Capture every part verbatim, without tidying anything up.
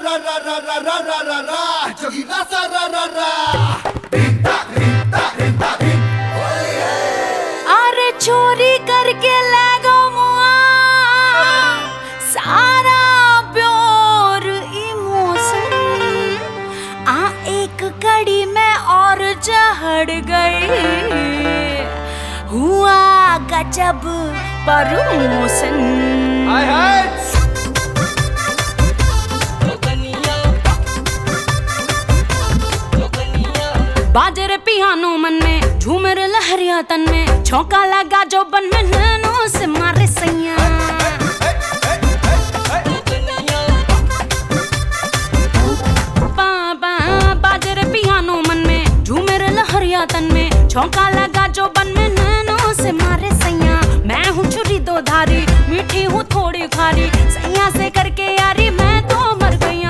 ra ra ra ra ra ra ra ra जोगीरा सा ra ra ra रीता रीता रीता अरे चोरी करके ले गो मुआ सारा प्योर इमोशन आ एक कड़ी में और चढ़ गई हुआ गजब प्रमोशन। हाय हाय बाजे रे पियानो मन में झूमर लहरिया तन में छौका लगा जो बन में नैनो से मारे सैया। बाबा बाजे रे पियानो मन में झूमर लहरिया तन में छौका लगा जो बन में नैनो से मारे सैया। मैं हूँ छुरी दो धारी मीठी हूँ थोड़ी खारी सैया से करके यारी मैं तो मर गईया।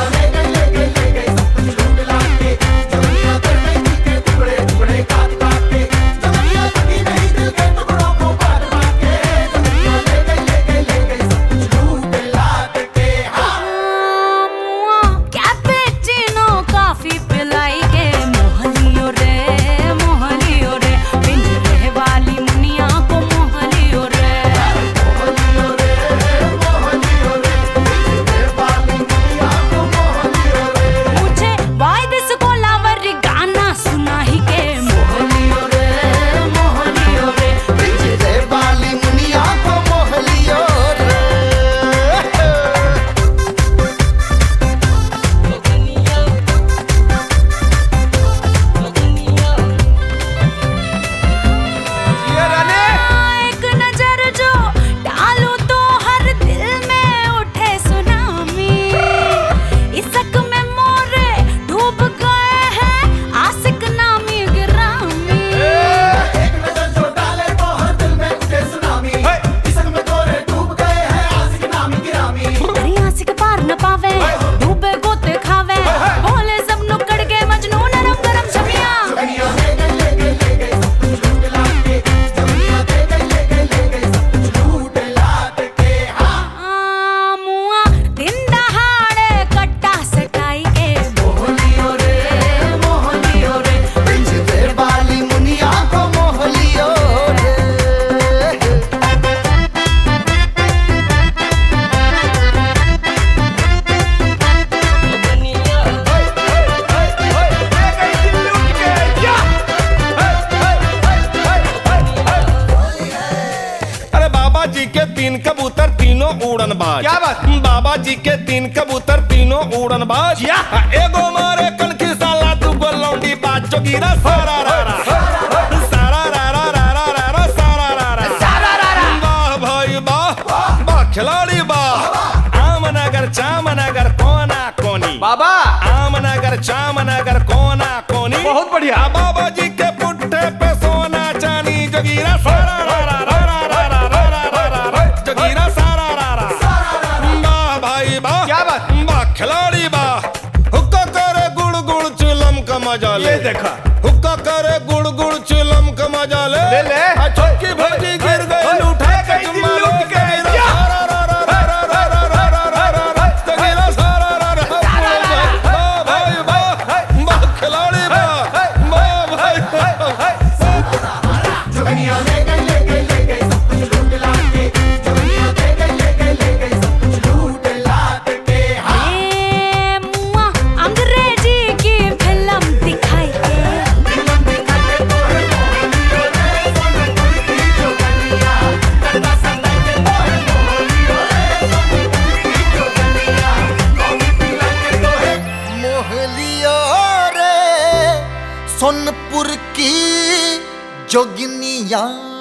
तीन कबूतर तीनों उड़न बाज। क्या बात? बाबा जी के तीन कबूतर तीनों उड़न बाज। एगो मारे कनखी साला तू लौंडी बाज जोगीरा सारा रा रा सारा रा रा रा रा रा रा सारा रा रा सारा रा रा। वाह भाई वाह वाह खिलाड़ी वाह। आमनगर चामनगर कोना कोनी बाबा आमनगर चामनगर कोना कोनी बहुत बढ़िया। बाबा जी के पुट्ठे पे सोना चांदी जोगीरा सारा रा रा रा खिलाड़ी बा। हुक्का करे गुड़ गुड़ चिलम का मजा ले। ये देखा हुक्का करे गुड़ गुड़ चिलम का मजा ले। ले ले चौकी भौजी गिर गई उठा के चुम्मा लूट के सारा रा रा रा रा रा रा रा रा रा रा जोगीरा सारा रा रा वाह भाई वाह वाह खिलाड़ी बा वाह भाई जोगनिया ले गई ले गई ले गई सब कुछ लूट लाट के जोगनिया ले गई ले गई ले गई सब कुछ लूट लाट के। सोनपुर की जोगिनिया